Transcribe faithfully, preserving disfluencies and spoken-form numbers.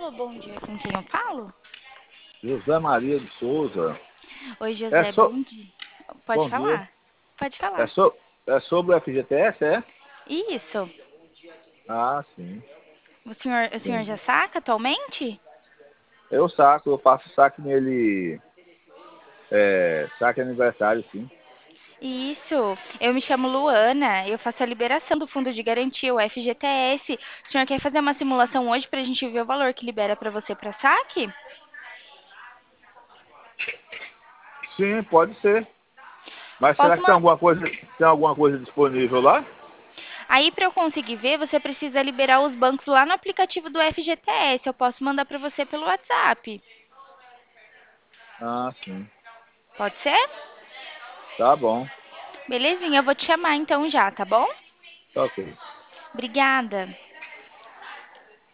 Alô, bom dia, com quem eu falo? José Maria de Souza. Oi, É José, so... bom dia. Pode Bom dia. falar? Pode É, falar. so... é sobre o F G T S, é? Isso. Ah, sim. O senhor, o senhor já Entendi. saca atualmente? Eu saco, eu faço saque nele. É, saque aniversário, sim. Isso. Eu me chamo Luana, eu faço a liberação do fundo de garantia, o F G T S. O senhor quer fazer uma simulação hoje para a gente ver o valor que libera para você para saque? Sim, pode ser. Mas será Posso que tem man... alguma coisa, tem alguma coisa disponível lá? Aí, para eu conseguir ver, você precisa liberar os bancos lá no aplicativo do F G T S. Eu posso mandar para você pelo WhatsApp. Ah, sim. Pode ser? Tá bom. Belezinha, eu vou te chamar então já, tá bom? Tá ok. Obrigada.